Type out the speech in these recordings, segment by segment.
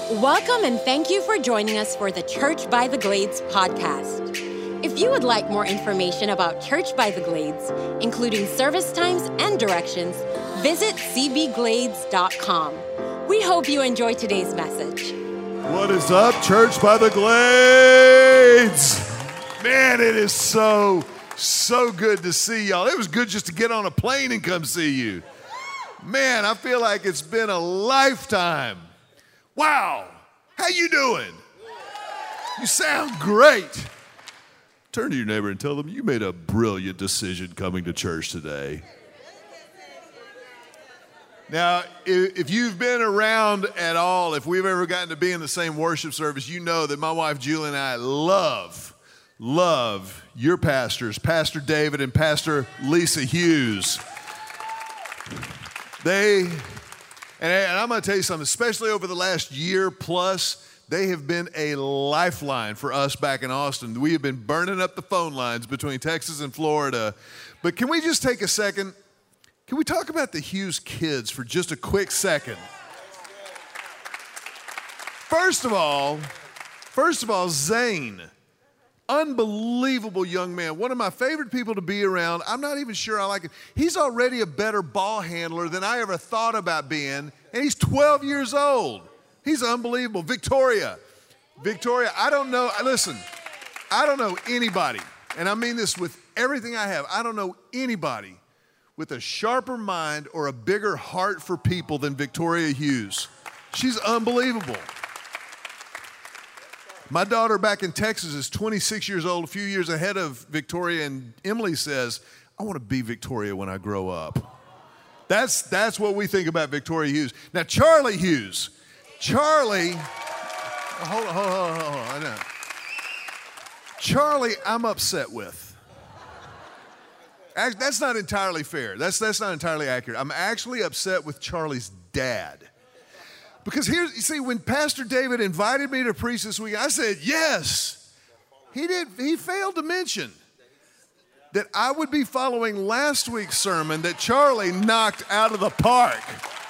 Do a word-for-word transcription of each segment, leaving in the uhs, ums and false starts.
Welcome and thank you for joining us for the Church by the Glades podcast. If you would like more information about Church by the Glades, including service times and directions, visit c b glades dot com. We hope you enjoy today's message. What is up, Church by the Glades? Man, it is so, so good to see y'all. It was good just to get on a plane and come see you. Man, I feel like it's been a lifetime. Wow, how you doing? You sound great. Turn to your neighbor and tell them you made a brilliant decision coming to church today. Now, if you've been around at all, if we've ever gotten to be in the same worship service, you know that my wife Julie and I love, love your pastors, Pastor David and Pastor Lisa Hughes. They... And I'm going to tell you something, especially over the last year plus, they have been a lifeline for us back in Austin. We have been burning up the phone lines between Texas and Florida. But can we just take a second? Can we talk about the Hughes kids for just a quick second? First of all, first of all, Zane. Unbelievable young man. One of my favorite people to be around. I'm not even sure I like it. He's already a better ball handler than I ever thought about being, and he's twelve years old. He's unbelievable. Victoria. Victoria, I don't know. Listen, I don't know anybody, and I mean this with everything I have. I don't know anybody with a sharper mind or a bigger heart for people than Victoria Hughes. She's unbelievable. My daughter back in Texas is twenty-six years old, a few years ahead of Victoria, and Emily says, I want to be Victoria when I grow up. That's, that's what we think about Victoria Hughes. Now, Charlie Hughes. Charlie, oh, hold on, hold on, hold on, hold on, I know. Charlie, I'm upset with. That's not entirely fair. That's, that's not entirely accurate. I'm actually upset with Charlie's dad. Because here's, you see, when Pastor David invited me to preach this week, I said, yes. He did. He failed to mention that I would be following last week's sermon that Charlie knocked out of the park.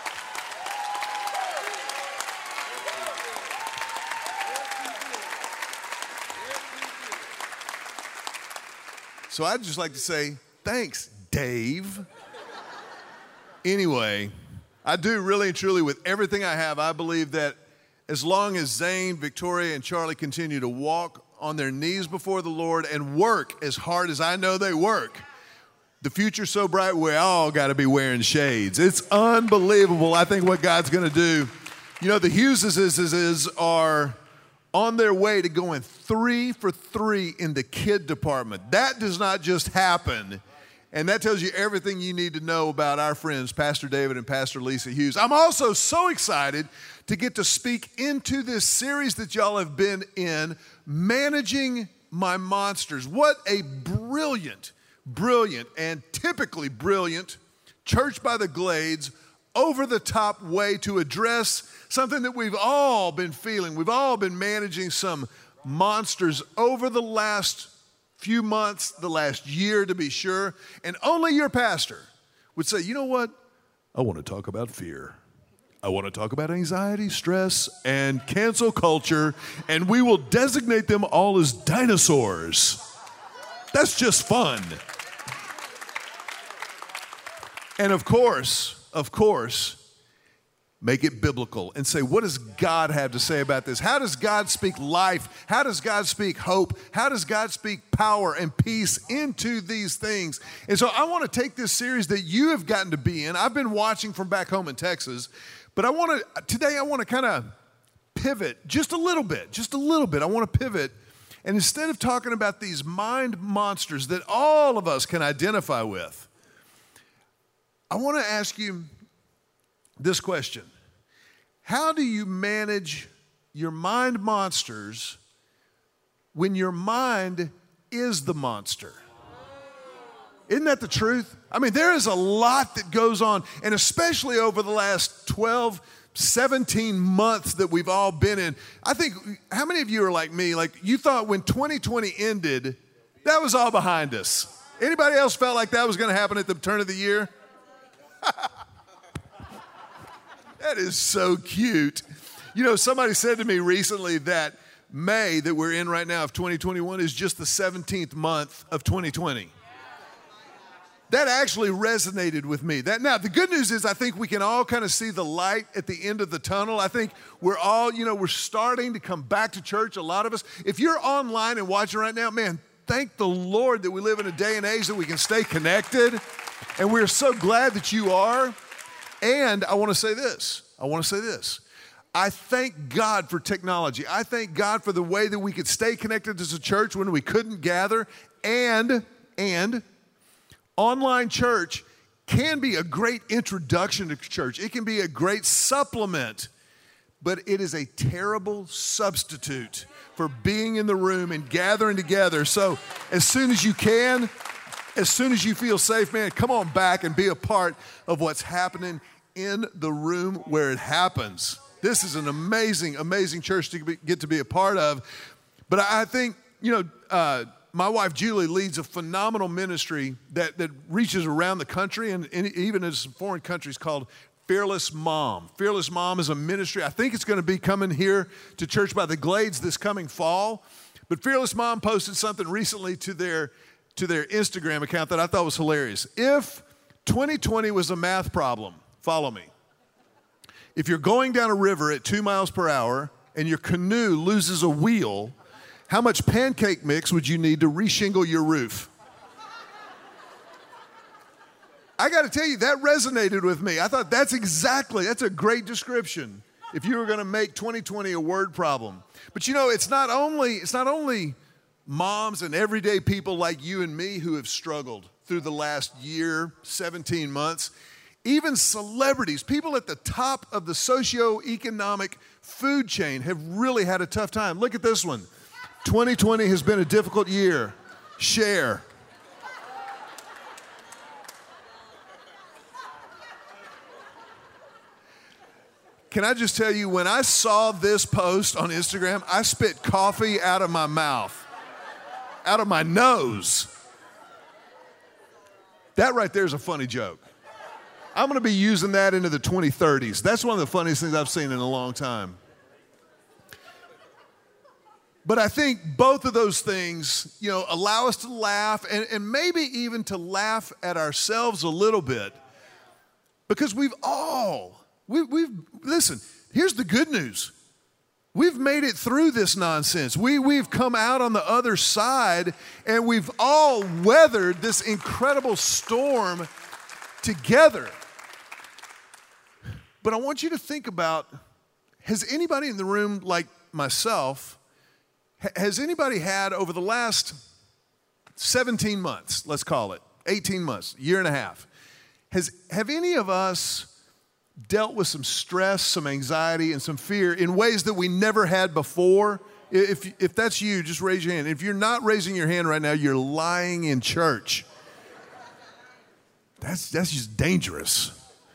So I'd just like to say, thanks, Dave. Anyway, I do really and truly, with everything I have, I believe that as long as Zane, Victoria, and Charlie continue to walk on their knees before the Lord and work as hard as I know they work, the future's so bright we all got to be wearing shades. It's unbelievable, I think, what God's going to do. You know, the Hugheses are on their way to going three for three in the kid department. That does not just happen. And that tells you everything you need to know about our friends, Pastor David and Pastor Lisa Hughes. I'm also so excited to get to speak into this series that y'all have been in, Managing My Monsters. What a brilliant, brilliant, and typically brilliant Church by the Glades, over-the-top way to address something that we've all been feeling. We've all been managing some monsters over the last few months, the last year to be sure, and only your pastor would say, you know what? I want to talk about fear. I want to talk about anxiety, stress, and cancel culture, and we will designate them all as dinosaurs. That's just fun. And of course, of course, make it biblical and say, what does God have to say about this? How does God speak life? How does God speak hope? How does God speak power and peace into these things? And so I want to take this series that you have gotten to be in. I've been watching from back home in Texas, but I want to, today I want to kind of pivot just a little bit, just a little bit. I want to pivot. And instead of talking about these mind monsters that all of us can identify with, I want to ask you this question: how do you manage your mind monsters when your mind is the monster? Isn't that the truth? I mean, there is a lot that goes on, and especially over the last twelve, seventeen months that we've all been in. I think, how many of you are like me? Like, you thought when twenty twenty ended, that was all behind us. Anybody else felt like that was going to happen at the turn of the year? That is so cute. You know, somebody said to me recently that May that we're in right now of twenty twenty-one is just the seventeenth month of twenty twenty. That actually resonated with me. That now, the good news is I think we can all kind of see the light at the end of the tunnel. I think we're all, you know, we're starting to come back to church, a lot of us. If you're online and watching right now, man, thank the Lord that we live in a day and age that we can stay connected. And we're so glad that you are. And I want to say this. I want to say this. I thank God for technology. I thank God for the way that we could stay connected as a church when we couldn't gather. And, and, online church can be a great introduction to church. It can be a great supplement, but it is a terrible substitute for being in the room and gathering together. So as soon as you can, as soon as you feel safe, man, come on back and be a part of what's happening in the room where it happens. This is an amazing, amazing church to be, get to be a part of. But I think, you know, uh, my wife, Julie, leads a phenomenal ministry that, that reaches around the country and, and even in some foreign countries called Fearless Mom. Fearless Mom is a ministry. I think it's going to be coming here to Church by the Glades this coming fall. But Fearless Mom posted something recently to their, to their Instagram account that I thought was hilarious. If twenty twenty was a math problem, follow me. If you're going down a river at two miles per hour and your canoe loses a wheel, how much pancake mix would you need to reshingle your roof? I got to tell you, that resonated with me. I thought that's exactly, that's a great description if you were going to make twenty twenty a word problem. But you know, it's not only, it's not only moms and everyday people like you and me who have struggled through the last year, seventeen months. Even celebrities, people at the top of the socioeconomic food chain have really had a tough time. Look at this one. twenty twenty has been a difficult year. Share. Can I just tell you, when I saw this post on Instagram, I spit coffee out of my mouth, out of my nose. That right there is a funny joke. I'm going to be using that into the twenty thirties. That's one of the funniest things I've seen in a long time. But I think both of those things, you know, allow us to laugh and, and maybe even to laugh at ourselves a little bit. Because we've all, we, we've, listen, here's the good news. We've made it through this nonsense. We, we've come out on the other side and we've all weathered this incredible storm together. But I want you to think about, has anybody in the room like myself, has anybody had over the last seventeen months, let's call it, eighteen months, year and a half, has, have any of us dealt with some stress, some anxiety, and some fear in ways that we never had before? If, if that's you, just raise your hand. If you're not raising your hand right now, you're lying in church. That's, that's just dangerous.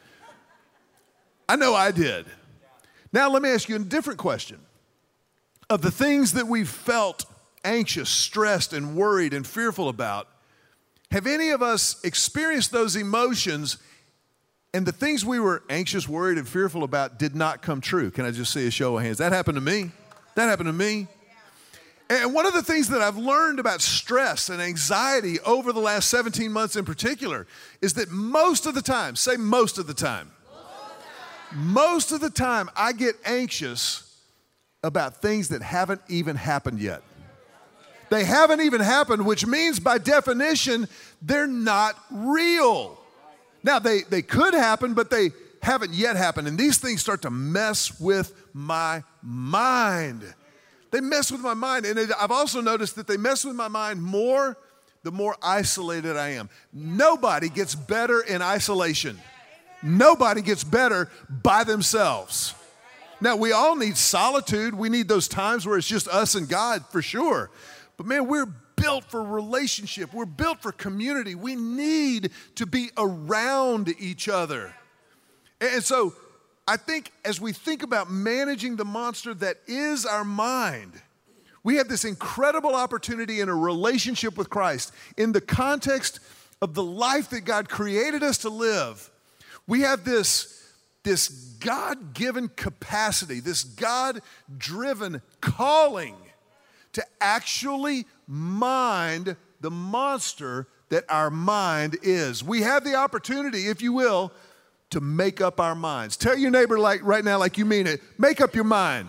I know I did. Now let me ask you a different question. Of the things that we've felt anxious, stressed, and worried and fearful about, have any of us experienced those emotions and the things we were anxious, worried, and fearful about did not come true? Can I just see a show of hands? That happened to me. That happened to me. And one of the things that I've learned about stress and anxiety over the last seventeen months in particular is that most of the time, say most of the time, most of the time I get anxious about things that haven't even happened yet. They haven't even happened, which means by definition, they're not real. Now, they, they could happen, but they haven't yet happened. And these things start to mess with my mind. They mess with my mind. And it, I've also noticed that they mess with my mind more the more isolated I am. Nobody gets better in isolation. Nobody gets better by themselves. Now, we all need solitude. We need those times where it's just us and God, for sure. But man, we're built for relationship. We're built for community. We need to be around each other. And so I think as we think about managing the monster that is our mind, we have this incredible opportunity in a relationship with Christ in the context of the life that God created us to live. We have this this God-given capacity, this God-driven calling to actually mind the monster that our mind is. We have the opportunity, if you will, to make up our minds. Tell your neighbor like right now, like you mean it, make up your mind.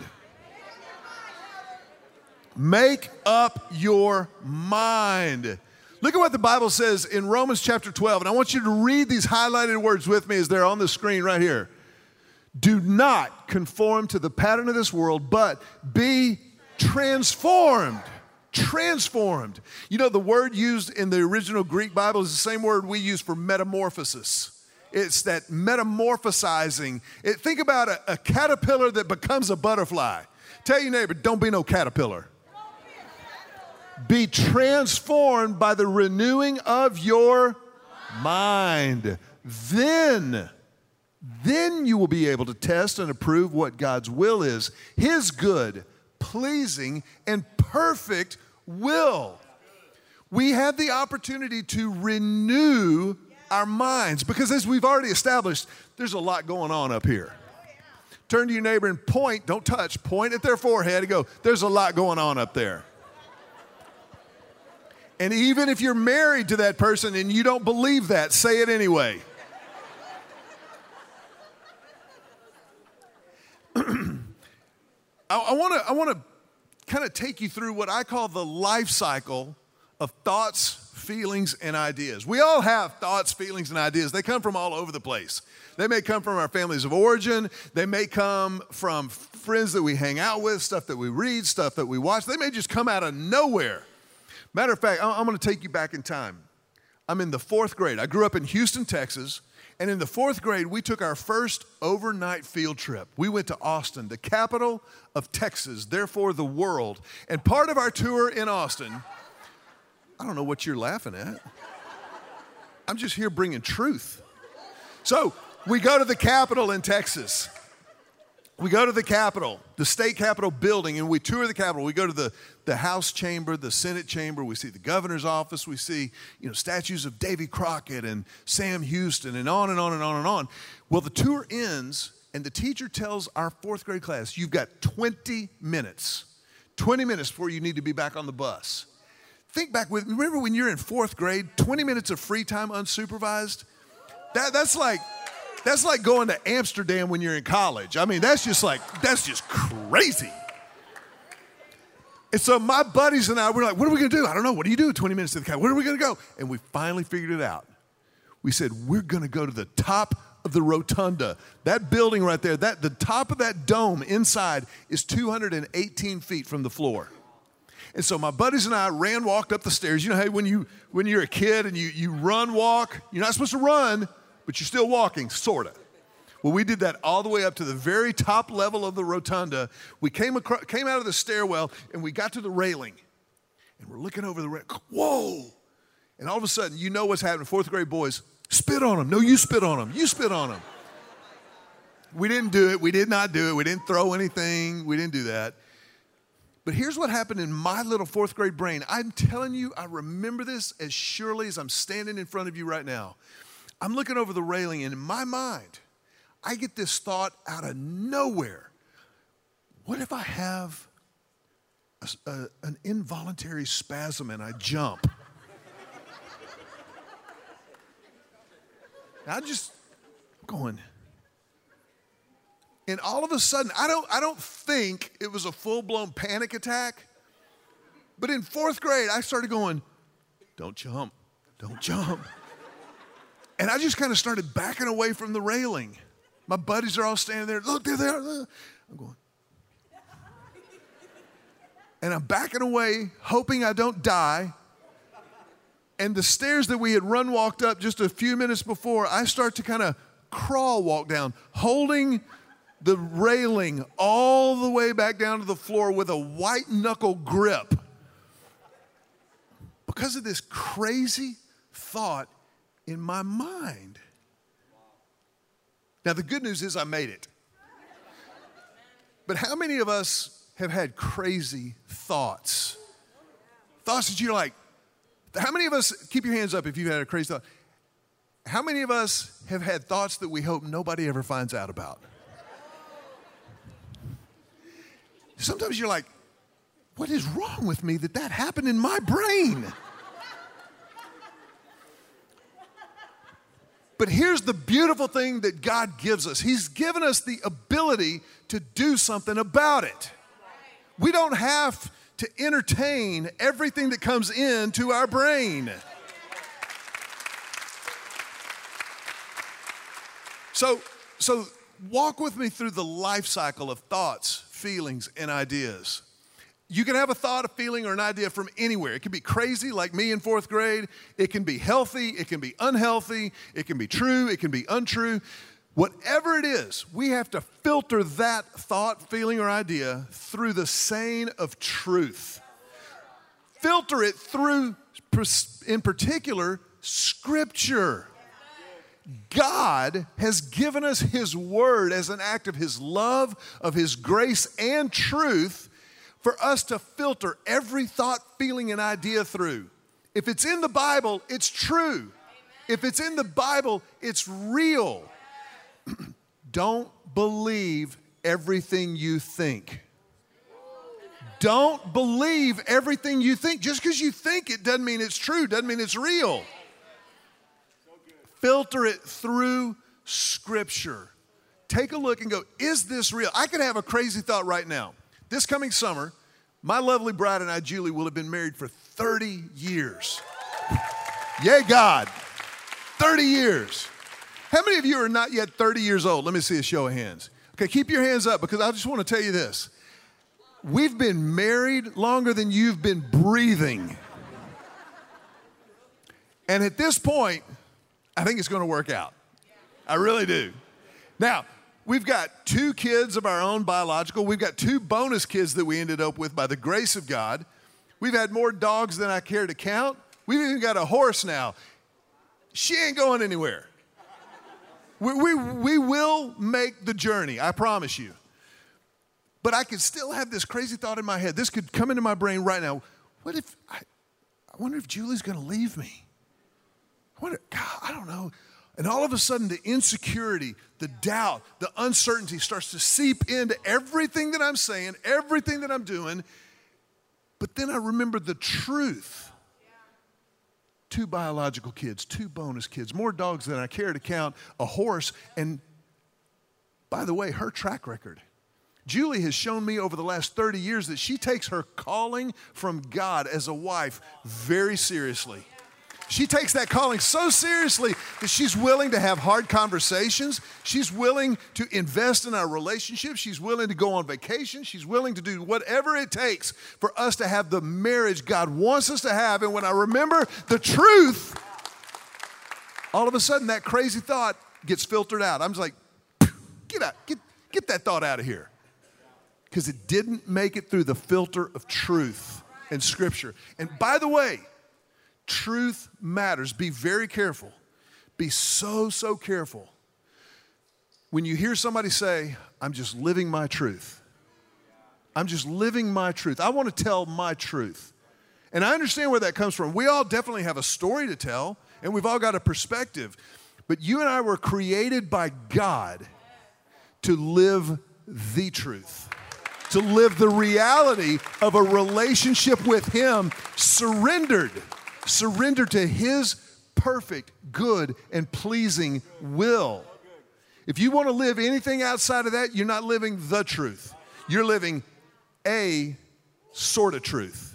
Make up your mind. Look at what the Bible says in Romans chapter twelve, and I want you to read these highlighted words with me as they're on the screen right here. Do not conform to the pattern of this world, but be transformed. Transformed. You know, the word used in the original Greek Bible is the same word we use for metamorphosis. It's that metamorphosizing. It, think about a, a caterpillar that becomes a butterfly. Tell your neighbor, don't be no caterpillar. Be transformed by the renewing of your mind. Then, then you will be able to test and approve what God's will is, His good, pleasing, and perfect will. We have the opportunity to renew our minds because, as we've already established, there's a lot going on up here. Turn to your neighbor and point, don't touch, point at their forehead and go, there's a lot going on up there. And even if you're married to that person and you don't believe that, say it anyway. I want to I want to kind of take you through what I call the life cycle of thoughts, feelings, and ideas. We all have thoughts, feelings, and ideas. They come from all over the place. They may come from our families of origin. They may come from friends that we hang out with, stuff that we read, stuff that we watch. They may just come out of nowhere. Matter of fact, I'm going to take you back in time. I'm in the fourth grade. I grew up in Houston, Texas. And in the fourth grade, we took our first overnight field trip. We went to Austin, the capital of Texas, therefore the world. And part of our tour in Austin, I don't know what you're laughing at. I'm just here bringing truth. So we go to the Capitol in Texas. We go to the Capitol, the state Capitol building, and we tour the Capitol. We go to the, the House chamber, the Senate chamber. We see the governor's office. We see, you know, statues of Davy Crockett and Sam Houston and on and on and on and on. Well, the tour ends, and the teacher tells our fourth grade class, you've got twenty minutes. twenty minutes before you need to be back on the bus. Think back with, remember when you're in fourth grade, twenty minutes of free time unsupervised? That, that's like... That's like going to Amsterdam when you're in college. I mean, that's just like, that's just crazy. And so my buddies and I, we're like, what are we going to do? I don't know. What do you do? twenty minutes to the car. Where are we going to go? And we finally figured it out. We said, we're going to go to the top of the rotunda. That building right there, that the top of that dome inside is two hundred eighteen feet from the floor. And so my buddies and I ran, walked up the stairs. You know, hey, when, you, when you're a kid and you, you run, walk, you're not supposed to run, but you're still walking, sort of. Well, we did that all the way up to the very top level of the rotunda. We came across, came out of the stairwell, and we got to the railing. And we're looking over the railing. Whoa! And all of a sudden, you know what's happening. Fourth grade boys, spit on them. No, you spit on them. You spit on them. We didn't do it. We did not do it. We didn't throw anything. We didn't do that. But here's what happened in my little fourth grade brain. I'm telling you, I remember this as surely as I'm standing in front of you right now. I'm looking over the railing, and in my mind, I get this thought out of nowhere. What if I have a, a, an involuntary spasm and I jump? I just going, and all of a sudden, I don't, I don't think it was a full-blown panic attack, but in fourth grade, I started going, don't jump, don't jump. And I just kind of started backing away from the railing. My buddies are all standing there. Look, there they are. I'm going. And I'm backing away, hoping I don't die. And the stairs that we had run walked up just a few minutes before, I start to kind of crawl walk down, holding the railing all the way back down to the floor with a white knuckle grip. Because of this crazy thought in my mind. Now, the good news is I made it. But how many of us have had crazy thoughts? Thoughts that you're like, how many of us, keep your hands up if you've had a crazy thought. How many of us have had thoughts that we hope nobody ever finds out about? Sometimes you're like, what is wrong with me that that happened in my brain? But here's the beautiful thing that God gives us. He's given us the ability to do something about it. We don't have to entertain everything that comes into our brain. So, so walk with me through the life cycle of thoughts, feelings, and ideas. You can have a thought, a feeling, or an idea from anywhere. It can be crazy, like me in fourth grade. It can be healthy. It can be unhealthy. It can be true. It can be untrue. Whatever it is, we have to filter that thought, feeling, or idea through the seine of truth. Filter it through, in particular, Scripture. God has given us His Word as an act of His love, of His grace, and truth for us to filter every thought, feeling, and idea through. If it's in the Bible, it's true. Amen. If it's in the Bible, it's real. Don't believe everything you think. Don't believe everything you think. Just because you think it doesn't mean it's true, doesn't mean it's real. Filter it through Scripture. Take a look and go, is this real? I could have a crazy thought right now. This coming summer, my lovely bride and I, Julie, will have been married for thirty years. Yay, God. thirty years. How many of you are not yet thirty years old? Let me see a show of hands. Okay, keep your hands up because I just want to tell you this. We've been married longer than you've been breathing. And at this point, I think it's going to work out. I really do. Now, we've got two kids of our own biological. We've got two bonus kids that we ended up with by the grace of God. We've had more dogs than I care to count. We've even got a horse now. She ain't going anywhere. We, we, we will make the journey, I promise you. But I could still have this crazy thought in my head. This could come into my brain right now. What if, I, I wonder if Julie's going to leave me. I wonder, God, I don't know. And all of a sudden, the insecurity, the doubt, the uncertainty starts to seep into everything that I'm saying, everything that I'm doing. But then I remember the truth. Two biological kids, two bonus kids, more dogs than I care to count, a horse. And by the way, her track record. Julie has shown me over the last thirty years that she takes her calling from God as a wife very seriously. She takes that calling so seriously that she's willing to have hard conversations. She's willing to invest in our relationship. She's willing to go on vacation. She's willing to do whatever it takes for us to have the marriage God wants us to have. And when I remember the truth, all of a sudden that crazy thought gets filtered out. I'm just like, get out, get, get that thought out of here. Because it didn't make it through the filter of truth and Scripture. And by the way, truth matters. Be very careful. Be so, so careful. When you hear somebody say, I'm just living my truth. I'm just living my truth. I want to tell my truth. And I understand where that comes from. We all definitely have a story to tell, and we've all got a perspective. But you and I were created by God to live the truth. To live the reality of a relationship with Him, surrendered. Surrender to His perfect, good, and pleasing will. If you want to live anything outside of that, you're not living the truth. You're living a sort of truth.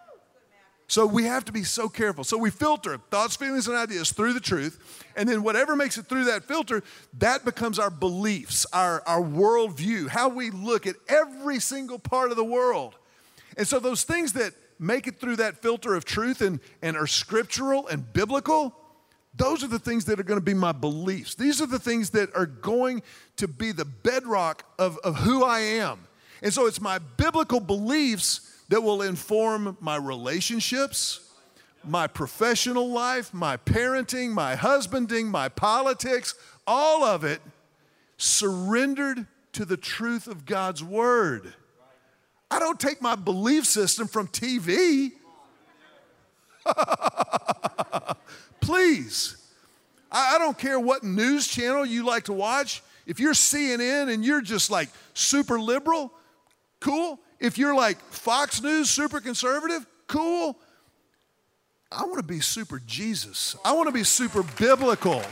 So we have to be so careful. So we filter thoughts, feelings, and ideas through the truth. And then whatever makes it through that filter, that becomes our beliefs, our, our worldview, how we look at every single part of the world. And so those things that make it through that filter of truth and, and are scriptural and biblical, those are the things that are going to be my beliefs. These are the things that are going to be the bedrock of, of who I am. And so it's my biblical beliefs that will inform my relationships, my professional life, my parenting, my husbanding, my politics, all of it surrendered to the truth of God's Word. I don't take my belief system from T V. Please. I, I don't care what news channel you like to watch. If you're C N N and you're just like super liberal, cool. If you're like Fox News, super conservative, cool. I want to be super Jesus. I want to be super biblical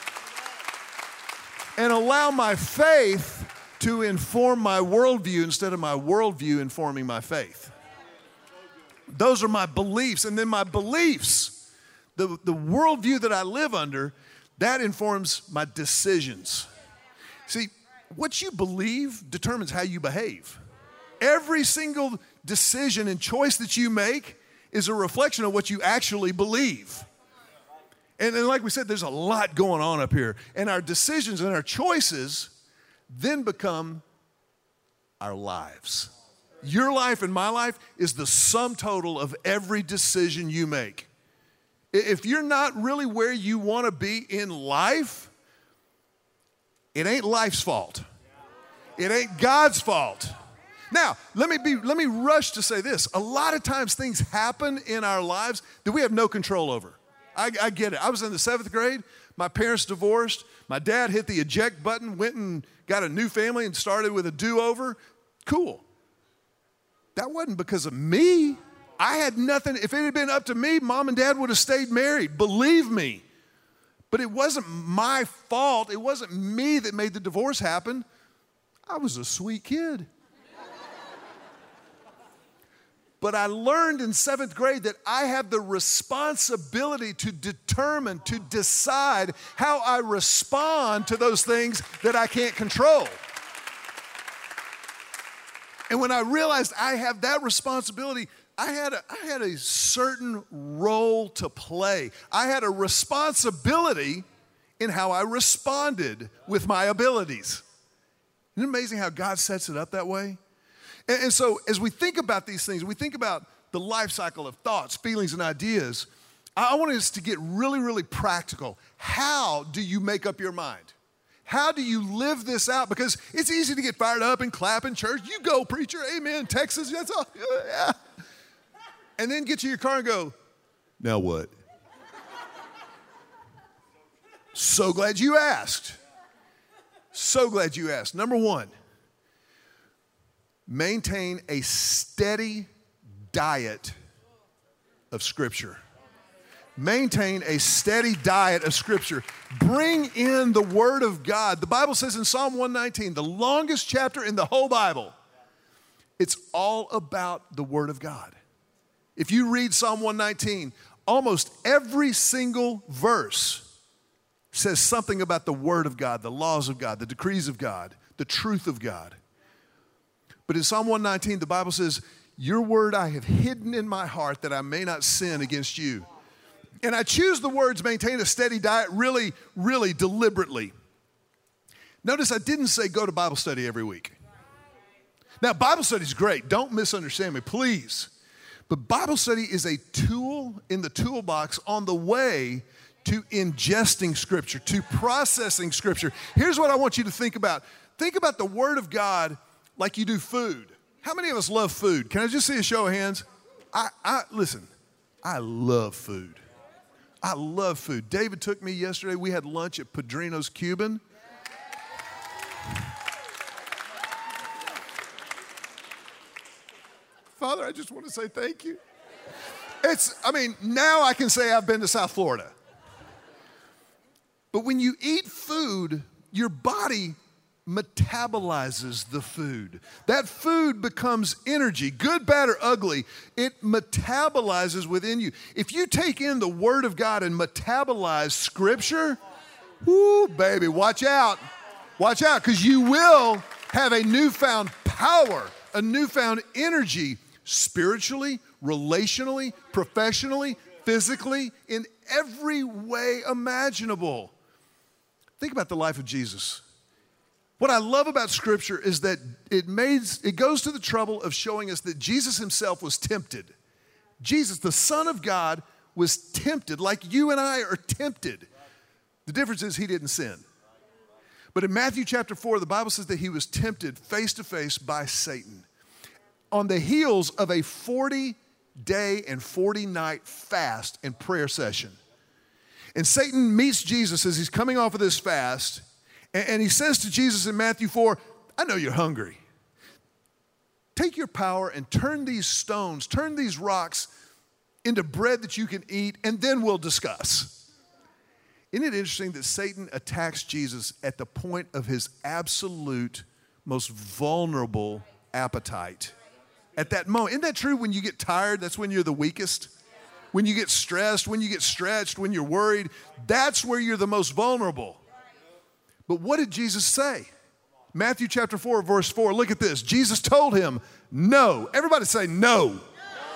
and allow my faith to inform my worldview instead of my worldview informing my faith. Those are my beliefs. And then my beliefs, the, the worldview that I live under, that informs my decisions. See, what you believe determines how you behave. Every single decision and choice that you make is a reflection of what you actually believe. And, and like we said, there's a lot going on up here. And our decisions and our choices then become our lives. Your life and my life is the sum total of every decision you make. If you're not really where you want to be in life, it ain't life's fault. It ain't God's fault. Now, let me be, let me rush to say this. A lot of times things happen in our lives that we have no control over. I, I get it. I was in the seventh grade. My parents divorced. My dad hit the eject button, went and got a new family and started with a do-over. Cool. That wasn't because of me. I had nothing. If it had been up to me, mom and dad would have stayed married. Believe me. But it wasn't my fault. It wasn't me that made the divorce happen. I was a sweet kid. But I learned in seventh grade that I have the responsibility to determine, to decide how I respond to those things that I can't control. And when I realized I have that responsibility, I had a, I had a certain role to play. I had a responsibility in how I responded with my abilities. Isn't it amazing how God sets it up that way? And, and so as we think about these things, we think about the life cycle of thoughts, feelings, and ideas, I, I want us to get really, really practical. How do you make up your mind? How do you live this out? Because it's easy to get fired up and clap in church. You go, preacher, amen, Texas, that's all. Yeah. And then get to your car and go, now what? So glad you asked. So glad you asked. Number one, maintain a steady diet of Scripture. Maintain a steady diet of Scripture. Bring in the Word of God. The Bible says in Psalm one nineteen, the longest chapter in the whole Bible, it's all about the Word of God. If you read Psalm one nineteen, almost every single verse says something about the Word of God, the laws of God, the decrees of God, the truth of God. But in Psalm one nineteen, the Bible says, your word I have hidden in my heart that I may not sin against you. And I choose the words maintain a steady diet really, really deliberately. Notice I didn't say go to Bible study every week. Now, Bible study is great. Don't misunderstand me, please. But Bible study is a tool in the toolbox on the way to ingesting Scripture, to processing Scripture. Here's what I want you to think about. Think about the Word of God like you do food. How many of us love food? Can I just see a show of hands? I, I listen, I love food. I love food. David took me yesterday. We had lunch at Padrino's Cuban. Father, I just want to say thank you. It's, I mean, now I can say I've been to South Florida. But when you eat food, your body metabolizes the food. That food becomes energy, good, bad, or ugly. It metabolizes within you. If you take in the Word of God and metabolize Scripture, whoo, baby, watch out. Watch out, because you will have a newfound power, a newfound energy, spiritually, relationally, professionally, physically, in every way imaginable. Think about the life of Jesus. What I love about Scripture is that it made, it goes to the trouble of showing us that Jesus himself was tempted. Jesus, the Son of God, was tempted like you and I are tempted. The difference is he didn't sin. But in Matthew chapter four, the Bible says that he was tempted face to face by Satan on the heels of a forty day and forty night fast and prayer session. And Satan meets Jesus as he's coming off of this fast, and, and he says to Jesus in Matthew four, I know you're hungry. Take your power and turn these stones, turn these rocks into bread that you can eat, and then we'll discuss. Isn't it interesting that Satan attacks Jesus at the point of his absolute, most vulnerable appetite? At that moment. Isn't that true? When you get tired, that's when you're the weakest. When you get stressed, when you get stretched, when you're worried, that's where you're the most vulnerable. But what did Jesus say? Matthew chapter four, verse four, look at this. Jesus told him, no. Everybody say no. No.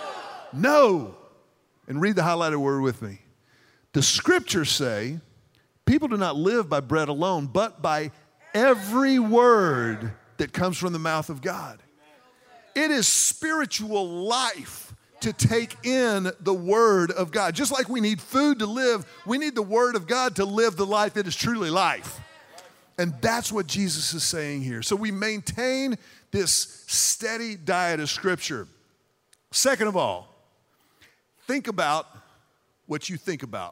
No. And read the highlighted word with me. The scriptures say, people do not live by bread alone, but by every word that comes from the mouth of God. It is spiritual life to take in the word of God. Just like we need food to live, we need the word of God to live the life that is truly life. And that's what Jesus is saying here. So we maintain this steady diet of Scripture. Second of all, think about what you think about.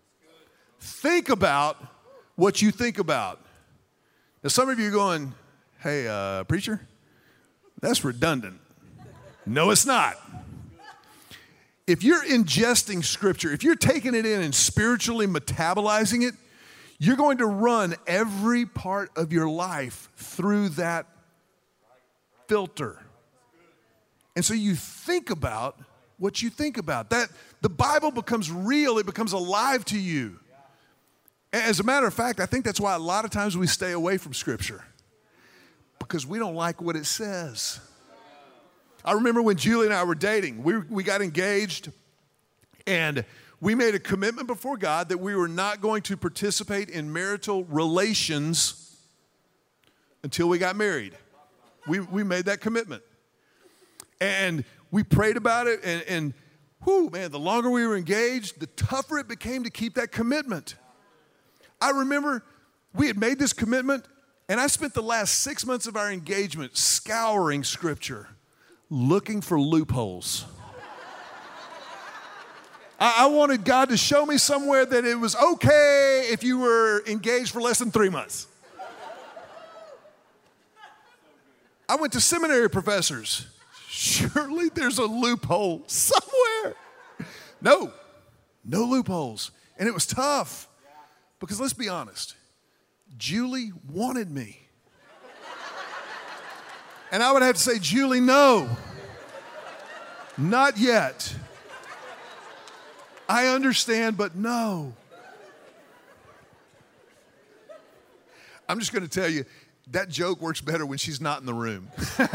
Think about what you think about. Now, some of you are going, hey, uh, preacher, that's redundant. No, it's not. If you're ingesting Scripture, if you're taking it in and spiritually metabolizing it, you're going to run every part of your life through that filter. And so you think about what you think about. That the Bible becomes real, it becomes alive to you. As a matter of fact, I think that's why a lot of times we stay away from Scripture, because we don't like what it says. I remember when Julie and I were dating, we, we got engaged, and we made a commitment before God that we were not going to participate in marital relations until we got married. We, we made that commitment. And we prayed about it, and, and whew, man, the longer we were engaged, the tougher it became to keep that commitment. I remember we had made this commitment, and I spent the last six months of our engagement scouring Scripture, looking for loopholes. I, I wanted God to show me somewhere that it was okay if you were engaged for less than three months. I went to seminary professors. Surely there's a loophole somewhere. No, no loopholes. And it was tough. Because let's be honest, Julie wanted me. And I would have to say, Julie, no, not yet. I understand, but no. I'm just going to tell you, that joke works better when she's not in the room.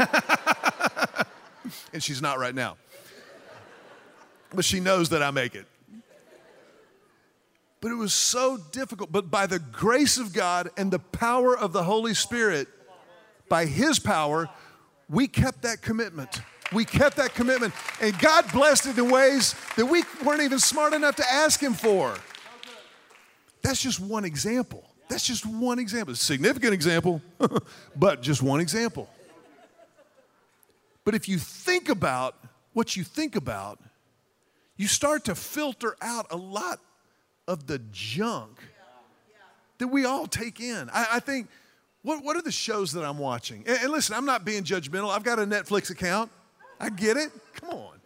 And she's not right now. But she knows that I make it. But it was so difficult. But by the grace of God and the power of the Holy Spirit, by His power, we kept that commitment. We kept that commitment. And God blessed it in ways that we weren't even smart enough to ask Him for. That's just one example. That's just one example. It's a significant example, but just one example. But if you think about what you think about, you start to filter out a lot of the junk that we all take in. I, I think, what, what are the shows that I'm watching? And, and listen, I'm not being judgmental. I've got a Netflix account. I get it. Come on.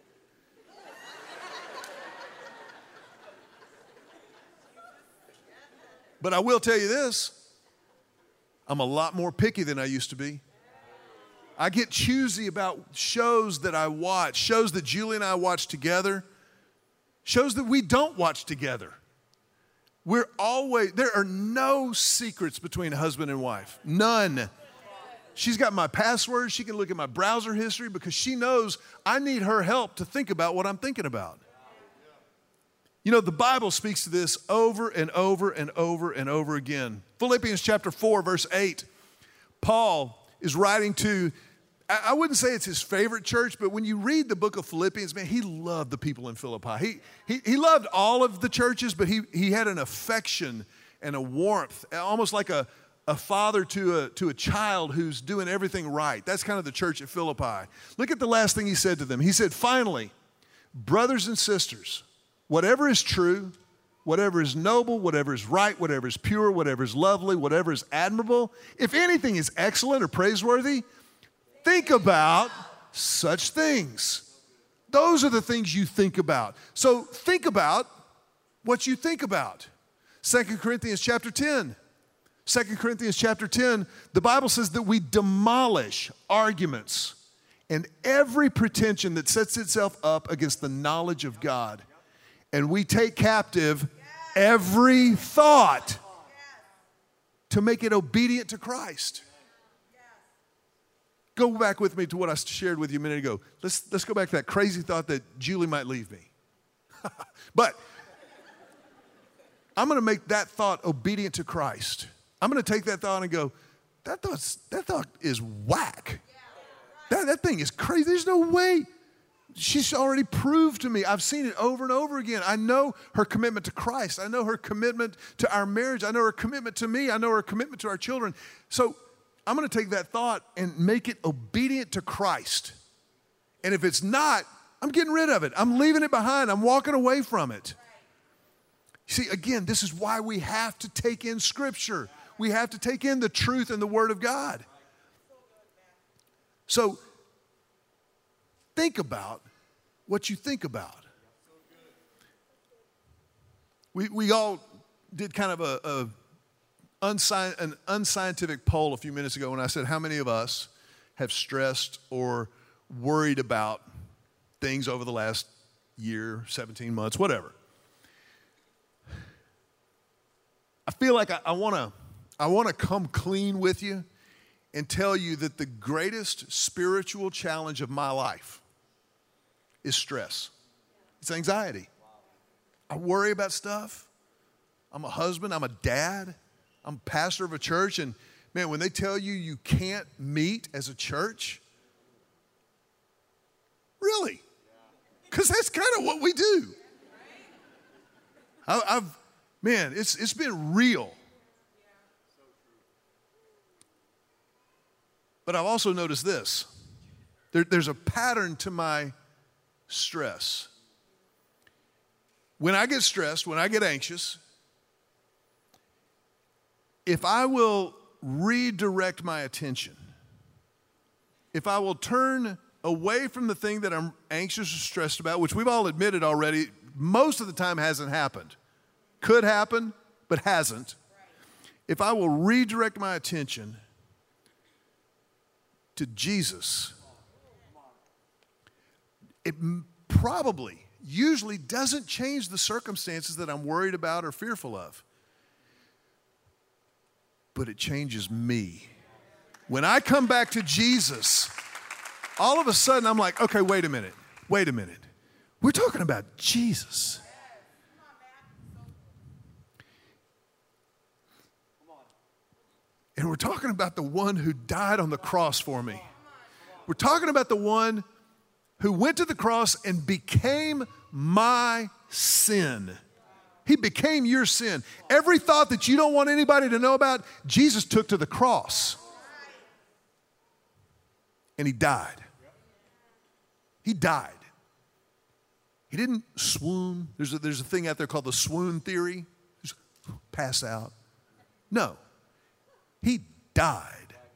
But I will tell you this, I'm a lot more picky than I used to be. I get choosy about shows that I watch, shows that Julie and I watch together, shows that we don't watch together. We're always, there are no secrets between husband and wife. None. She's got my password. She can look at my browser history because she knows I need her help to think about what I'm thinking about. You know, the Bible speaks to this over and over and over and over again. Philippians chapter four, verse eight. Paul is writing to, I wouldn't say it's his favorite church, but when you read the book of Philippians, man, he loved the people in Philippi. He, he, he loved all of the churches, but he, he had an affection and a warmth, almost like a, a father to a, to a child who's doing everything right. That's kind of the church at Philippi. Look at the last thing he said to them. He said, finally, brothers and sisters, whatever is true, whatever is noble, whatever is right, whatever is pure, whatever is lovely, whatever is admirable, if anything is excellent or praiseworthy, think about such things. Those are the things you think about. So think about what you think about. Second Corinthians chapter ten. Second Corinthians chapter ten, the Bible says that we demolish arguments and every pretension that sets itself up against the knowledge of God. And we take captive every thought to make it obedient to Christ. Go back with me to what I shared with you a minute ago. Let's, let's go back to that crazy thought that Julie might leave me. But I'm going to make that thought obedient to Christ. I'm going to take that thought and go, that, thought's, that thought is whack. That, that thing is crazy. There's no way. She's already proved to me. I've seen it over and over again. I know her commitment to Christ. I know her commitment to our marriage. I know her commitment to me. I know her commitment to our children. So I'm going to take that thought and make it obedient to Christ. And if it's not, I'm getting rid of it. I'm leaving it behind. I'm walking away from it. See, again, this is why we have to take in Scripture. We have to take in the truth and the Word of God. So think about what you think about. We, we all did kind of a, a unsci- an unscientific poll a few minutes ago when I said how many of us have stressed or worried about things over the last year, seventeen months, whatever. I feel like I, I want to I want to come clean with you and tell you that the greatest spiritual challenge of my life is stress. It's anxiety. I worry about stuff. I'm a husband. I'm a dad. I'm a pastor of a church. And man, when they tell you you can't meet as a church, really? Because that's kind of what we do. I, I've, man, it's it's been real. But I've also noticed this. There, there's a pattern to my stress. When I get stressed, when I get anxious, if I will redirect my attention, if I will turn away from the thing that I'm anxious or stressed about, which we've all admitted already, most of the time hasn't happened. Could happen, but hasn't. If I will redirect my attention to Jesus, it probably, usually doesn't change the circumstances that I'm worried about or fearful of. But it changes me. When I come back to Jesus, all of a sudden I'm like, okay, wait a minute, wait a minute. We're talking about Jesus. And we're talking about the one who died on the cross for me. We're talking about the one who went to the cross and became my sin. He became your sin. Every thought that you don't want anybody to know about, Jesus took to the cross. And he died. He died. He didn't swoon. There's a, there's a thing out there called the swoon theory. Just pass out. No. He died.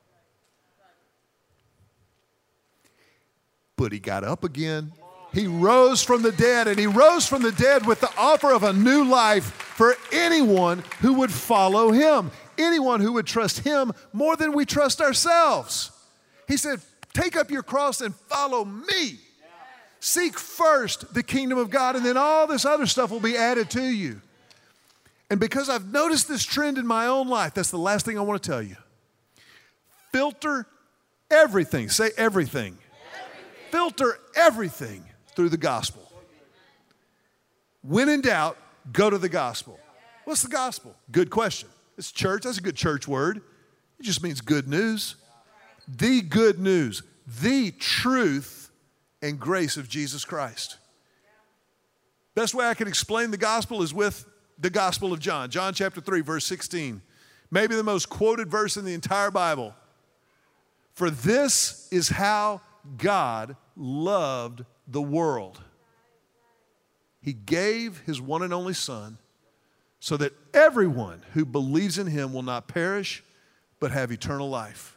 But he got up again. He rose from the dead, and he rose from the dead with the offer of a new life for anyone who would follow him, anyone who would trust him more than we trust ourselves. He said, take up your cross and follow me. Seek first the kingdom of God, and then all this other stuff will be added to you. And because I've noticed this trend in my own life, that's the last thing I want to tell you. Filter everything. Say everything. Everything. Filter everything through the gospel. When in doubt, go to the gospel. What's the gospel? Good question. It's church. That's a good church word. It just means good news. The good news. The truth and grace of Jesus Christ. Best way I can explain the gospel is with the Gospel of John. John chapter three, verse sixteen. Maybe the most quoted verse in the entire Bible. For this is how God loved the world. He gave his one and only Son so that everyone who believes in him will not perish, but have eternal life.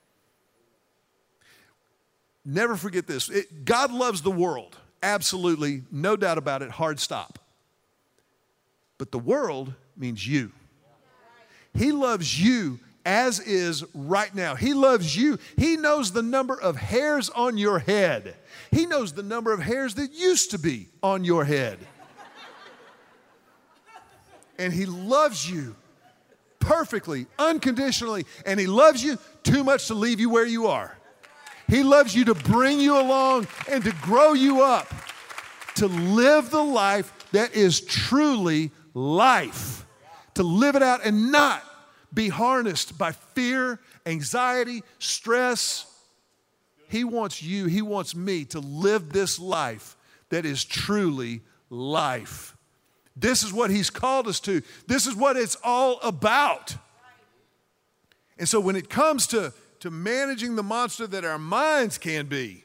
Never forget this. It, God loves the world. Absolutely, no doubt about it, hard stop. But the world means you. He loves you as is right now. He loves you. He knows the number of hairs on your head. He knows the number of hairs that used to be on your head. And he loves you perfectly, unconditionally, and he loves you too much to leave you where you are. He loves you to bring you along and to grow you up, to live the life that is truly life, to live it out and not be harnessed by fear, anxiety, stress. He wants you, he wants me to live this life that is truly life. This is what he's called us to. This is what it's all about. And so when it comes to, to managing the monster that our minds can be,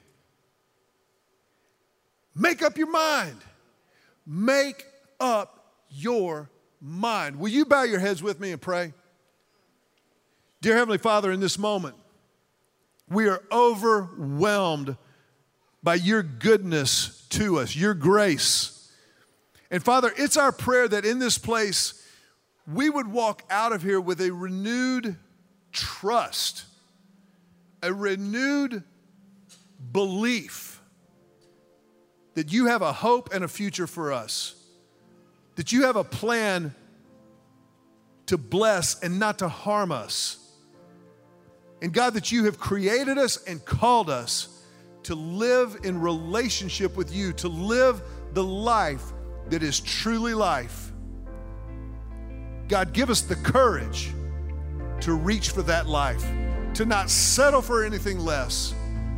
make up your mind. Make up your mind. Will you bow your heads with me and pray? Dear Heavenly Father, in this moment, we are overwhelmed by your goodness to us, your grace. And Father, it's our prayer that in this place, we would walk out of here with a renewed trust, a renewed belief that you have a hope and a future for us, that you have a plan to bless and not to harm us. And God, that you have created us and called us to live in relationship with you, to live the life that is truly life. God, give us the courage to reach for that life, to not settle for anything less.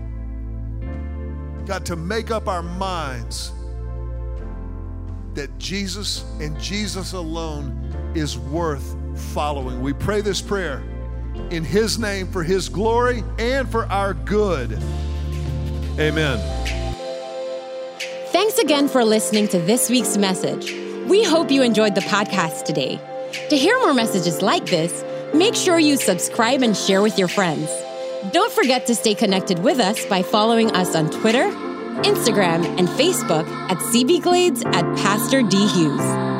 God, to make up our minds that Jesus and Jesus alone is worth following. We pray this prayer in his name, for his glory and for our good. Amen. Thanks again for listening to this week's message. We hope you enjoyed the podcast today. To hear more messages like this, make sure you subscribe and share with your friends. Don't forget to stay connected with us by following us on Twitter, Instagram, and Facebook at C B Glades at Pastor D. Hughes.